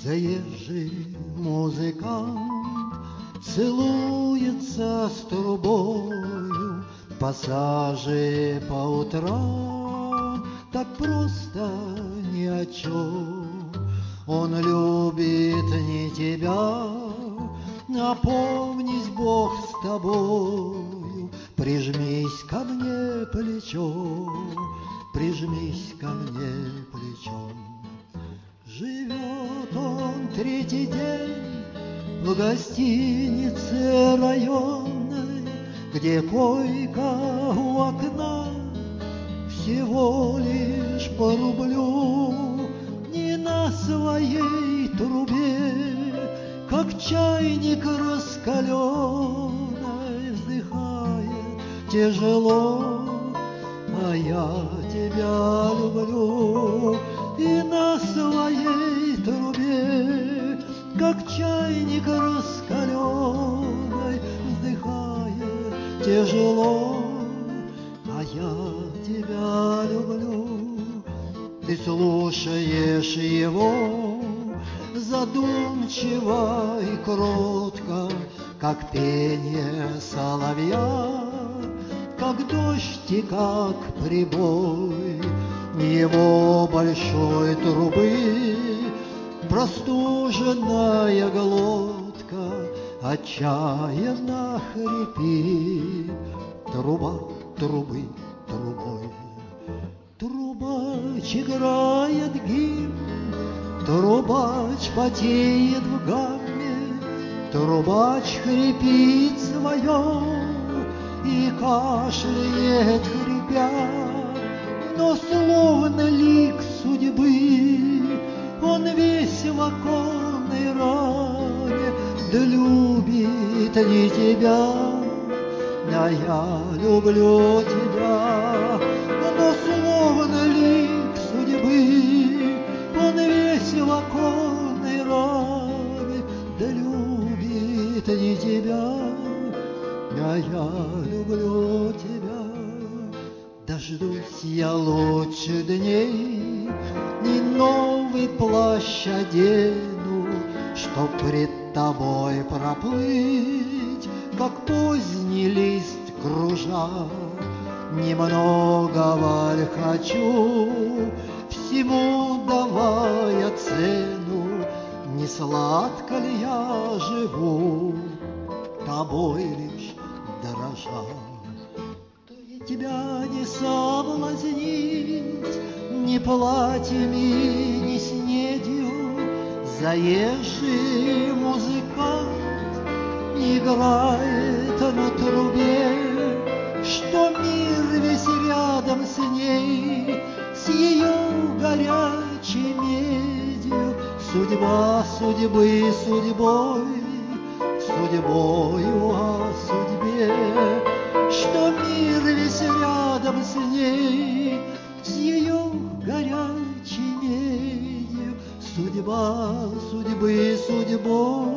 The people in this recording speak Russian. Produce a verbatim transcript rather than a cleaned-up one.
Заезжий музыкант целуется с трубою в пассаже по утрам, так просто ни о чем. Он любит не тебя, напомнись, Бог с тобою. Прижмись ко мне плечом, прижмись ко мне плечом. Живет он третий день в гостинице районной, где койка у окна всего лишь по рублю. Не на своей трубе, как чайник раскаленный, вздыхает тяжело, а я тебя люблю. И на своей трубе, как чайник раскаленный, вздыхает тяжело, а я тебя люблю. Ты слушаешь его задумчиво и кротко, как пение соловья, как дождь и как прибой его большой трубы. Простуженная глотка отчаянно хрипит. Труба трубы трубой. Трубач играет гимн, трубач потеет в гамме, трубач хрипит свое и кашляет хрипя. Но словно лик судьбы он весь в оконной раме, да любит не тебя, а я люблю тебя. Но словно лик судьбы он весь в оконной раме, да любит не тебя, а я люблю тебя. Дождусь я лучше дней и новый плащ одену, чтоб пред тобой проплыть, как поздний лист кружа. Немногого ль хочу, всему давая цену, не сладко ли я живу, тобой лишь дорожа. Тебя не соблазнить ни платьями, ни снедью. Заезжий музыкант играет на трубе, что мир весь рядом с ней, с ее горячей медью. Судьба судьбы судьбой, судьбою о судьбе, что мир весь рядом с ней, с ее горячей медью. Судьба судьбы судьбой,